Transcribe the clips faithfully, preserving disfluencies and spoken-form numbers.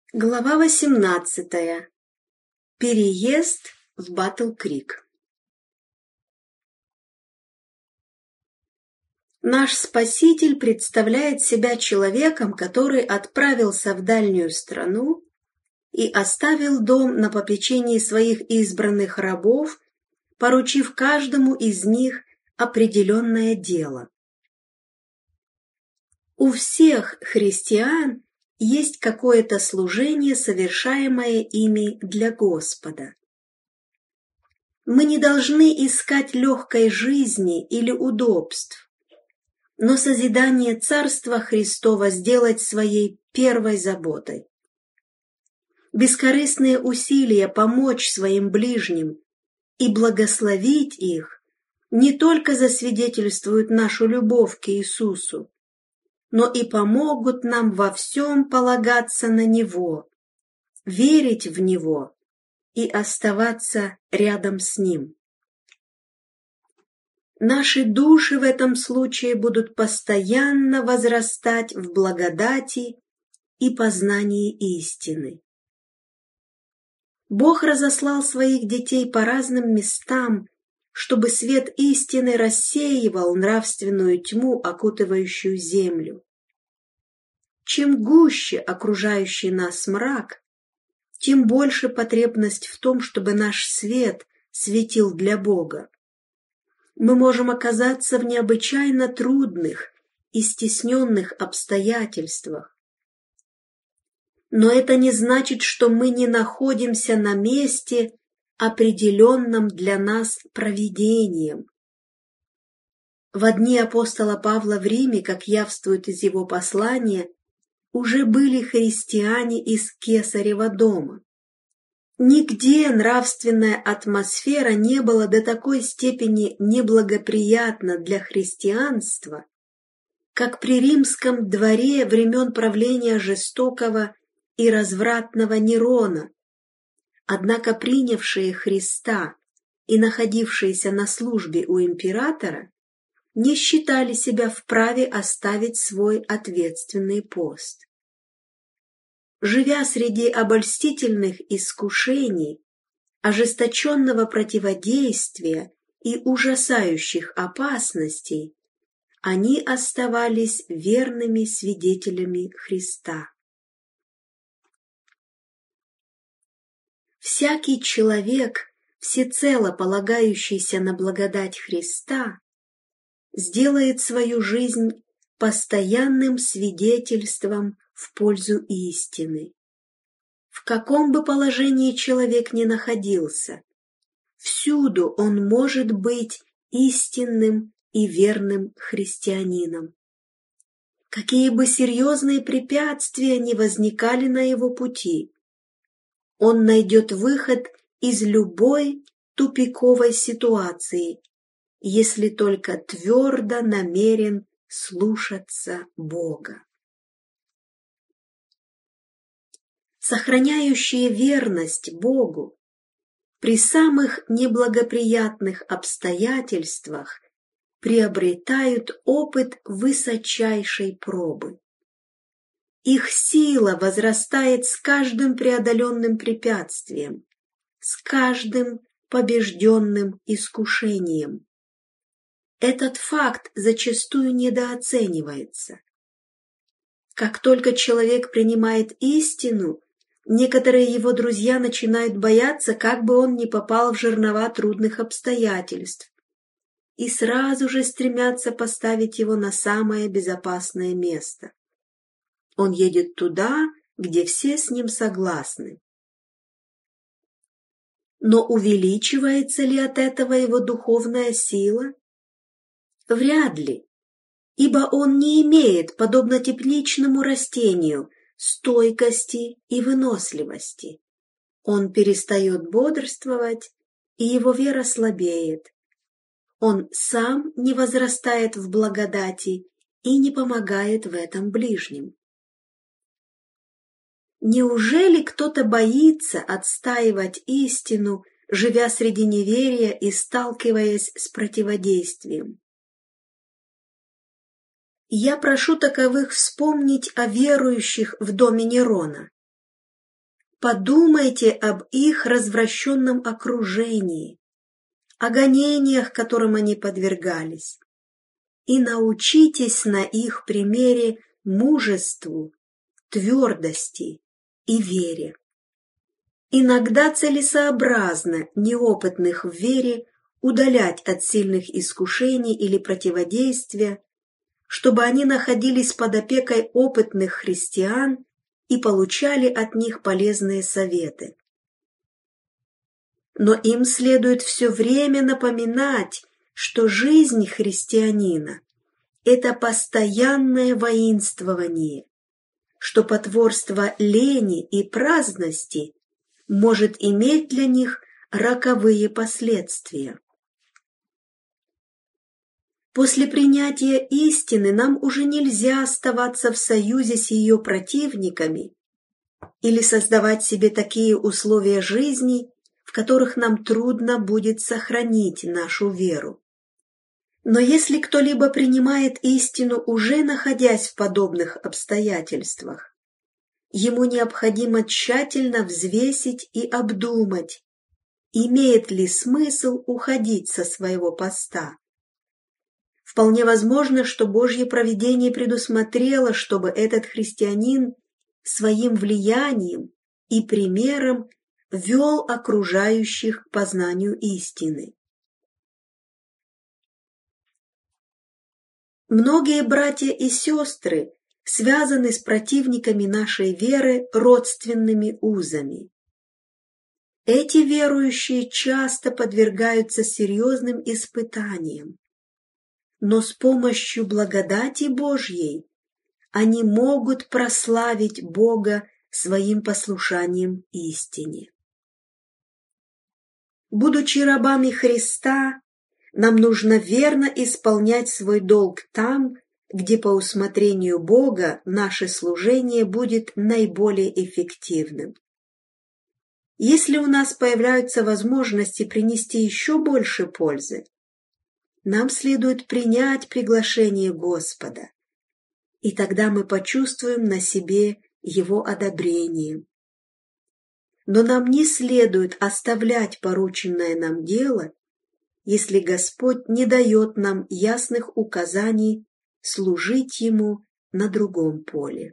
Глава восемнадцатая. Переезд в Батл-Крик. Наш Спаситель представляет себя человеком, который отправился в дальнюю страну и оставил дом на попечении своих избранных рабов, поручив каждому из них определенное дело. У всех христиан есть какое-то служение, совершаемое ими для Господа. Мы не должны искать легкой жизни или удобств, но созидание Царства Христова сделать своей первой заботой. Бескорыстные усилия помочь своим ближним и благословить их не только засвидетельствуют нашу любовь к Иисусу, но и помогут нам во всем полагаться на Него, верить в Него и оставаться рядом с Ним. Наши души в этом случае будут постоянно возрастать в благодати и познании истины. Бог разослал своих детей по разным местам, чтобы свет истины рассеивал нравственную тьму, окутывающую землю. Чем гуще окружающий нас мрак, тем больше потребность в том, чтобы наш свет светил для Бога. Мы можем оказаться в необычайно трудных и стесненных обстоятельствах. Но это не значит, что мы не находимся на месте, определенном для нас провидением. В дни апостола Павла в Риме, как явствует из его послания, уже были христиане из Кесарева дома. Нигде нравственная атмосфера не была до такой степени неблагоприятна для христианства, как при римском дворе времен правления жестокого и развратного Нерона. Однако принявшие Христа и находившиеся на службе у императора не считали себя вправе оставить свой ответственный пост. Живя среди обольстительных искушений, ожесточенного противодействия и ужасающих опасностей, они оставались верными свидетелями Христа. Всякий человек, всецело полагающийся на благодать Христа, сделает свою жизнь постоянным свидетельством в пользу истины. В каком бы положении человек ни находился, всюду он может быть истинным и верным христианином. Какие бы серьезные препятствия ни возникали на его пути, он найдет выход из любой тупиковой ситуации, если только твердо намерен слушаться Бога. Сохраняющие верность Богу при самых неблагоприятных обстоятельствах приобретают опыт высочайшей пробы. Их сила возрастает с каждым преодоленным препятствием, с каждым побежденным искушением. Этот факт зачастую недооценивается. Как только человек принимает истину, некоторые его друзья начинают бояться, как бы он не попал в жернова трудных обстоятельств, и сразу же стремятся поставить его на самое безопасное место. Он едет туда, где все с ним согласны. Но увеличивается ли от этого его духовная сила? Вряд ли, ибо он не имеет, подобно тепличному растению, стойкости и выносливости. Он перестает бодрствовать, и его вера слабеет. Он сам не возрастает в благодати и не помогает в этом ближним. Неужели кто-то боится отстаивать истину, живя среди неверия и сталкиваясь с противодействием? Я прошу таковых вспомнить о верующих в доме Нерона. подумайте об их развращенном окружении, о гонениях, которым они подвергались, и научитесь на их примере мужеству, твердости и вере. Иногда целесообразно неопытных в вере удалять от сильных искушений или противодействия, чтобы они находились под опекой опытных христиан и получали от них полезные советы. Но им следует все время напоминать, что жизнь христианина – это постоянное воинствование, что потворство лени и праздности может иметь для них роковые последствия. После принятия истины нам уже нельзя оставаться в союзе с ее противниками или создавать себе такие условия жизни, в которых нам трудно будет сохранить нашу веру. Но если кто-либо принимает истину, уже находясь в подобных обстоятельствах, ему необходимо тщательно взвесить и обдумать, имеет ли смысл уходить со своего поста. Вполне возможно, что Божье провидение предусмотрело, чтобы этот христианин своим влиянием и примером вел окружающих к познанию истины. Многие братья и сестры связаны с противниками нашей веры родственными узами. Эти верующие часто подвергаются серьезным испытаниям, но с помощью благодати Божьей они могут прославить Бога своим послушанием истине. Будучи рабами Христа, нам нужно верно исполнять свой долг там, где по усмотрению Бога наше служение будет наиболее эффективным. Если у нас появляются возможности принести еще больше пользы, нам следует принять приглашение Господа, и тогда мы почувствуем на себе Его одобрение. Но нам не следует оставлять порученное нам дело, если Господь не дает нам ясных указаний служить Ему на другом поле.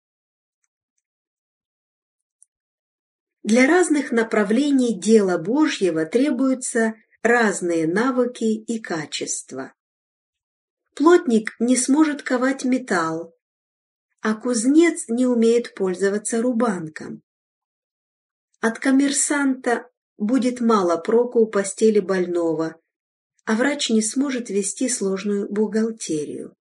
Для разных направлений дела Божьего требуются разные навыки и качества. Плотник не сможет ковать металл, а кузнец не умеет пользоваться рубанком. От коммерсанта будет мало проку у постели больного, а врач не сможет вести сложную бухгалтерию.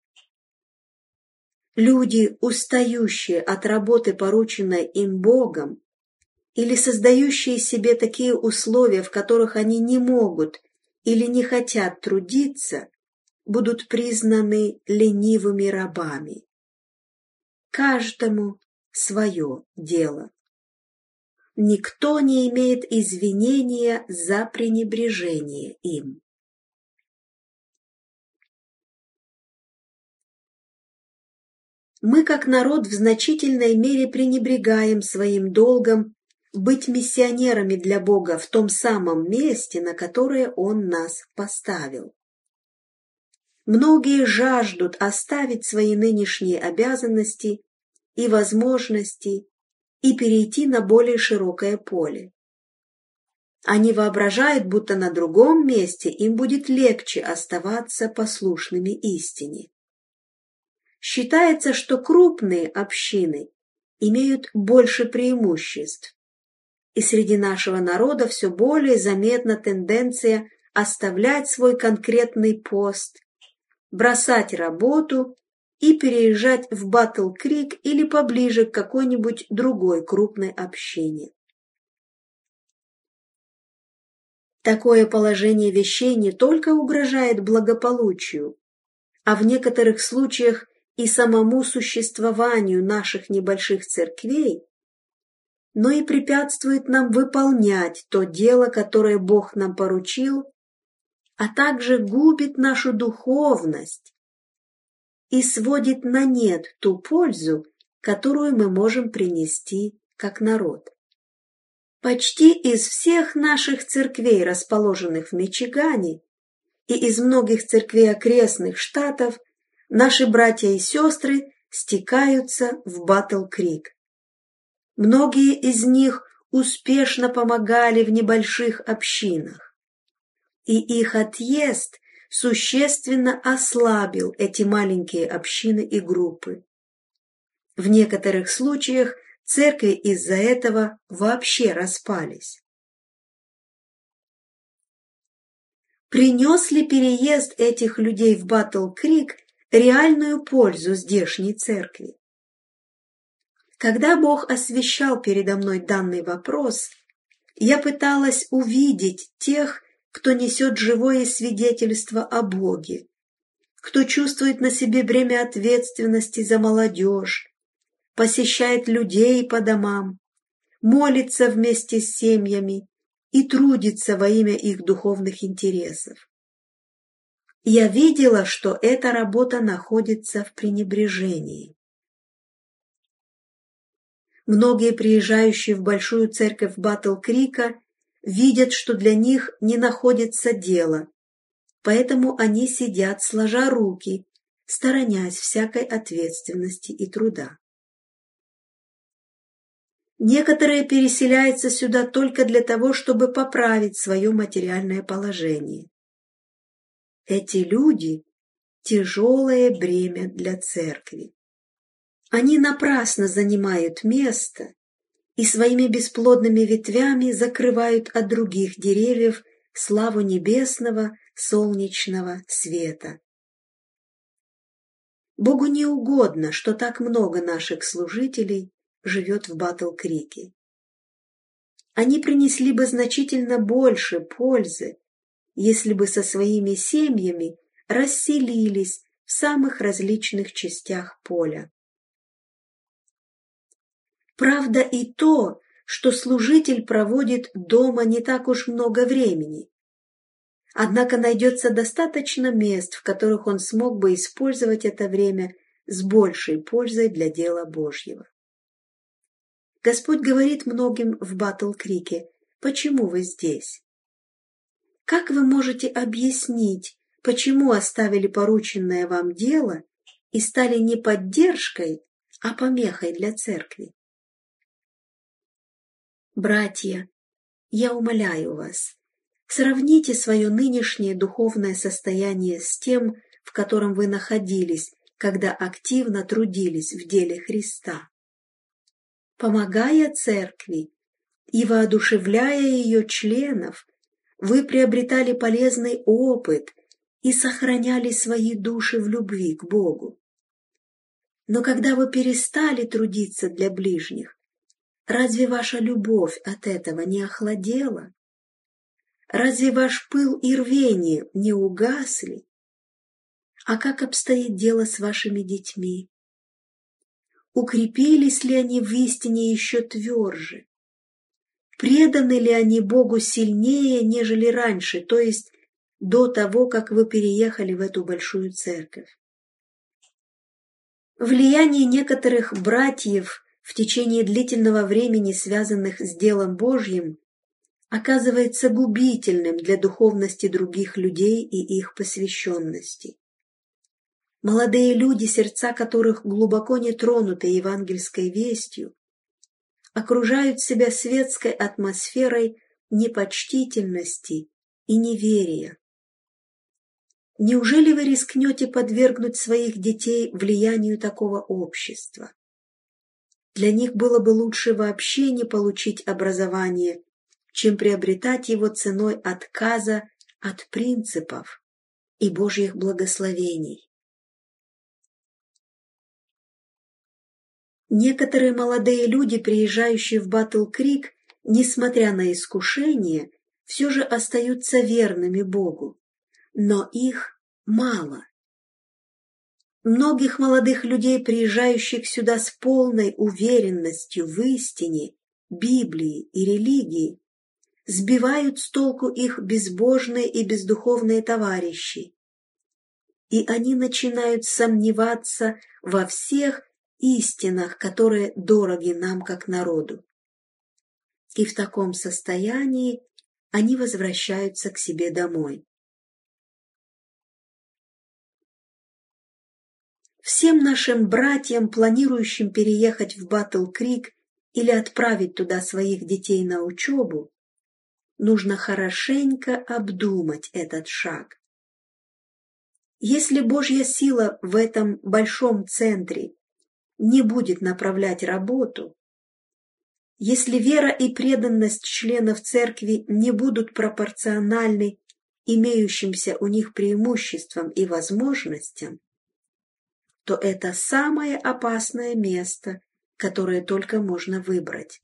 Люди, устающие от работы, порученной им Богом, или создающие себе такие условия, в которых они не могут или не хотят трудиться, будут признаны ленивыми рабами. Каждому свое дело. Никто не имеет извинения за пренебрежение им. Мы, как народ, в значительной мере пренебрегаем своим долгом быть миссионерами для Бога в том самом месте, на которое Он нас поставил. Многие жаждут оставить свои нынешние обязанности и возможности и перейти на более широкое поле. Они воображают, будто на другом месте им будет легче оставаться послушными истине. Считается, что крупные общины имеют больше преимуществ, и среди нашего народа все более заметна тенденция оставлять свой конкретный пост, бросать работу и переезжать в Батл-Крик или поближе к какой-нибудь другой крупной общине. Такое положение вещей не только угрожает благополучию, а в некоторых случаях и самому существованию наших небольших церквей, но и препятствует нам выполнять то дело, которое Бог нам поручил, а также губит нашу духовность и сводит на нет ту пользу, которую мы можем принести как народ. Почти из всех наших церквей, расположенных в Мичигане, и из многих церквей окрестных штатов, наши братья и сестры стекаются в Батл-Крик. Многие из них успешно помогали в небольших общинах, и их отъезд существенно ослабил эти маленькие общины и группы. В некоторых случаях церкви из-за этого вообще распались. Принес ли переезд этих людей в Батл-Крик реальную пользу здешней церкви? Когда Бог освещал передо мной данный вопрос, я пыталась увидеть тех, кто несет живое свидетельство о Боге, кто чувствует на себе бремя ответственности за молодежь, посещает людей по домам, молится вместе с семьями и трудится во имя их духовных интересов. Я видела, что эта работа находится в пренебрежении. Многие приезжающие в большую церковь Батл-Крика видят, что для них не находится дела, поэтому они сидят сложа руки, сторонясь всякой ответственности и труда. Некоторые переселяются сюда только для того, чтобы поправить свое материальное положение. Эти люди – тяжелое бремя для церкви. Они напрасно занимают место и своими бесплодными ветвями закрывают от других деревьев славу небесного солнечного света. Богу не угодно, что так много наших служителей живет в Батл-Крике. Они принесли бы значительно больше пользы, если бы со своими семьями расселились в самых различных частях поля. Правда и то, что служитель проводит дома не так уж много времени. Однако найдется достаточно мест, в которых он смог бы использовать это время с большей пользой для дела Божьего. Господь говорит многим в Батл-Крике: «Почему вы здесь? Как вы можете объяснить, почему оставили порученное вам дело и стали не поддержкой, а помехой для церкви?» Братья, я умоляю вас, сравните свое нынешнее духовное состояние с тем, в котором вы находились, когда активно трудились в деле Христа. Помогая церкви и воодушевляя ее членов, вы приобретали полезный опыт и сохраняли свои души в любви к Богу. Но когда вы перестали трудиться для ближних, разве ваша любовь от этого не охладела? Разве ваш пыл и рвение не угасли? А как обстоит дело с вашими детьми? Укрепились ли они в истине еще тверже? Преданы ли они Богу сильнее, нежели раньше, то есть до того, как вы переехали в эту большую церковь? Влияние некоторых братьев в течение длительного времени, связанных с делом Божьим, оказывается губительным для духовности других людей и их посвященности. Молодые люди, сердца которых глубоко не тронуты евангельской вестью, окружают себя светской атмосферой непочтительности и неверия. Неужели вы рискнете подвергнуть своих детей влиянию такого общества? Для них было бы лучше вообще не получить образование, чем приобретать его ценой отказа от принципов и Божьих благословений. Некоторые молодые люди, приезжающие в Батл-Крик, несмотря на искушение, все же остаются верными Богу, но их мало. Многих молодых людей, приезжающих сюда с полной уверенностью в истине, Библии и религии, сбивают с толку их безбожные и бездуховные товарищи, и они начинают сомневаться во всех истинах, которые дороги нам как народу. и в таком состоянии они возвращаются к себе домой. Всем нашим братьям, планирующим переехать в Батл-Крик или отправить туда своих детей на учебу, нужно хорошенько обдумать этот шаг. Если Божья сила в этом большом центре не будет направлять работу, если вера и преданность членов церкви не будут пропорциональны имеющимся у них преимуществам и возможностям, то это самое опасное место, которое только можно выбрать.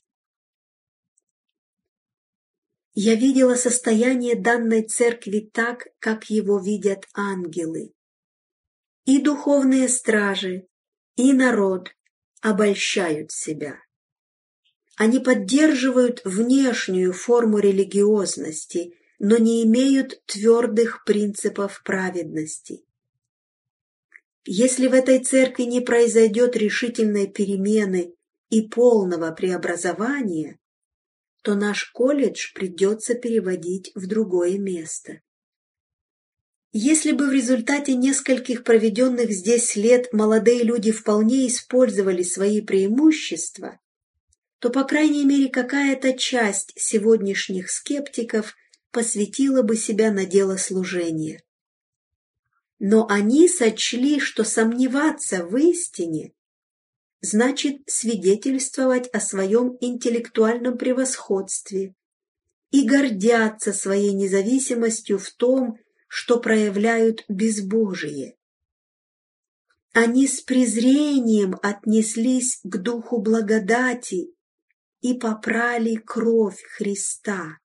Я видела состояние данной церкви так, как его видят ангелы. И духовные стражи, и народ обольщают себя. Они поддерживают внешнюю форму религиозности, но не имеют твердых принципов праведности. Если в этой церкви не произойдет решительной перемены и полного преобразования, то наш колледж придется переводить в другое место. Если бы в результате нескольких проведенных здесь лет молодые люди вполне использовали свои преимущества, то, по крайней мере, какая-то часть сегодняшних скептиков посвятила бы себя на дело служения. Но они сочли, что сомневаться в истине значит свидетельствовать о своем интеллектуальном превосходстве и гордятся своей независимостью в том, что проявляют безбожие. Они с презрением отнеслись к духу благодати и попрали кровь Христа.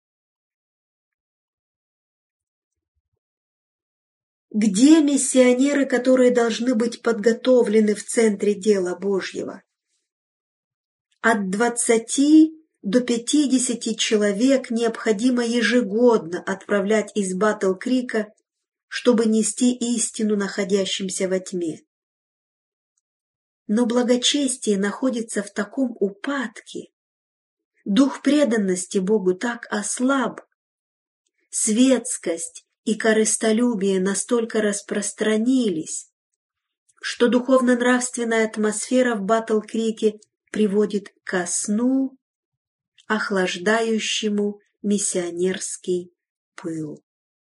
Где миссионеры, которые должны быть подготовлены в центре дела Божьего? От двадцати до пятидесяти человек необходимо ежегодно отправлять из Батл-Крика, чтобы нести истину находящимся во тьме. Но благочестие находится в таком упадке, дух преданности Богу так ослаб, светскость и корыстолюбие настолько распространились, что духовно-нравственная атмосфера в Батл-Крике приводит ко сну, охлаждающему миссионерский пыл.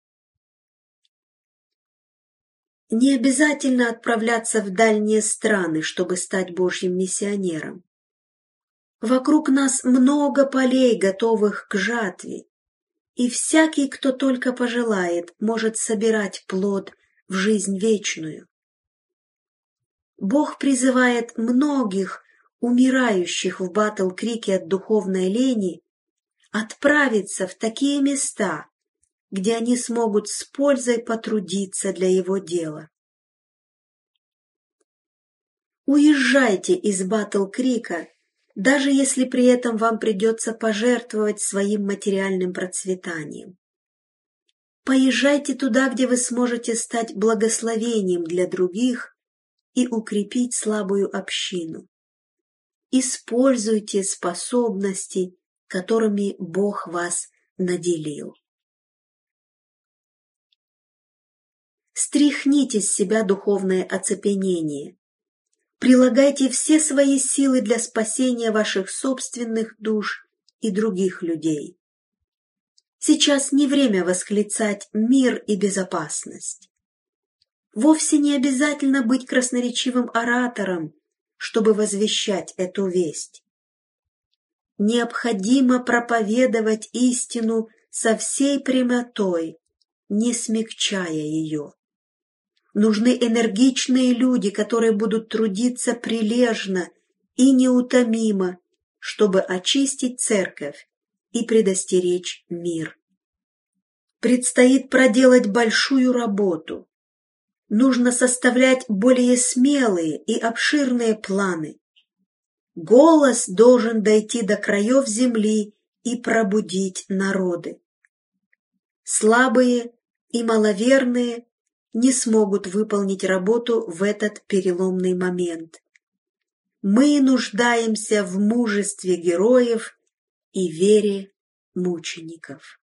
Не обязательно отправляться в дальние страны, чтобы стать Божьим миссионером. Вокруг нас много полей, готовых к жатве, и всякий, кто только пожелает, может собирать плод в жизнь вечную. Бог призывает многих умирающих в Батл-Крике от духовной лени отправиться в такие места, где они смогут с пользой потрудиться для Его дела. Уезжайте из Батл-Крика, даже если при этом вам придется пожертвовать своим материальным процветанием. Поезжайте туда, где вы сможете стать благословением для других и укрепить слабую общину. Используйте способности, которыми Бог вас наделил. Стряхните с себя духовное оцепенение. Прилагайте все свои силы для спасения ваших собственных душ и других людей. Сейчас не время восклицать мир и безопасность. Вовсе не обязательно быть красноречивым оратором, чтобы возвещать эту весть. Необходимо проповедовать истину со всей прямотой, не смягчая ее. Нужны энергичные люди, которые будут трудиться прилежно и неутомимо, чтобы очистить церковь и предостеречь мир. Предстоит проделать большую работу. Нужно составлять более смелые и обширные планы. Голос должен дойти до краев земли и пробудить народы. Слабые и маловерные не смогут выполнить работу в этот переломный момент. Мы нуждаемся в мужестве героев и вере мучеников.